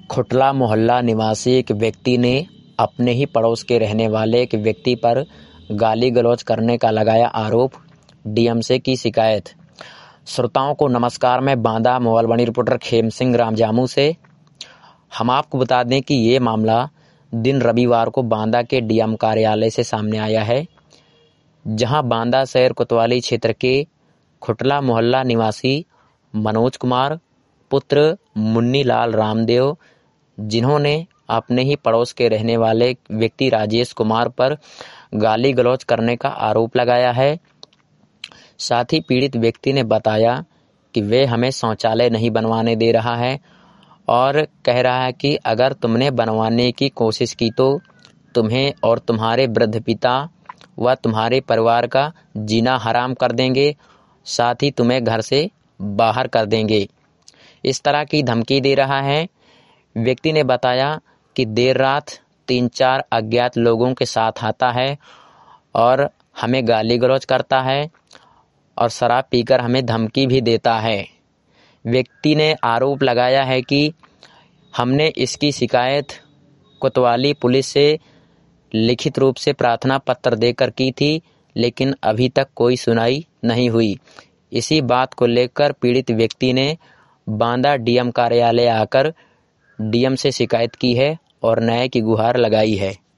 खुटला मोहल्ला निवासी एक व्यक्ति ने अपने ही पड़ोस के रहने वाले एक व्यक्ति पर गाली गलौज करने का लगाया आरोप। डीएम से की शिकायत। श्रोताओं को नमस्कार। मैं बांदा मोबाइल वाणी रिपोर्टर खेम सिंह रामजामू से। हम आपको बता दें कि ये मामला दिन रविवार को बांदा के डीएम कार्यालय से सामने आया है, जहां बांदा शहर कोतवाली क्षेत्र के खुटला मोहल्ला निवासी मनोज कुमार पुत्र मुन्नी लाल रामदेव, जिन्होंने अपने ही पड़ोस के रहने वाले व्यक्ति राजेश कुमार पर गाली गलौज करने का आरोप लगाया है। साथ ही पीड़ित व्यक्ति ने बताया कि वे हमें शौचालय नहीं बनवाने दे रहा है और कह रहा है कि अगर तुमने बनवाने की कोशिश की तो तुम्हें और तुम्हारे वृद्ध पिता व तुम्हारे परिवार का जीना हराम कर देंगे, साथ ही तुम्हें घर से बाहर कर देंगे। इस तरह की धमकी दे रहा है। व्यक्ति ने बताया कि देर रात 3-4 अज्ञात लोगों के साथ आता है और हमें गाली गलौज करता है और शराब पीकर हमें धमकी भी देता है। व्यक्ति ने आरोप लगाया है कि हमने इसकी शिकायत कोतवाली पुलिस से लिखित रूप से प्रार्थना पत्र देकर की थी, लेकिन अभी तक कोई सुनाई नहीं हुई। इसी बात को लेकर पीड़ित व्यक्ति ने बांदा डीएम कार्यालय आकर डीएम से शिकायत की है और न्याय की गुहार लगाई है।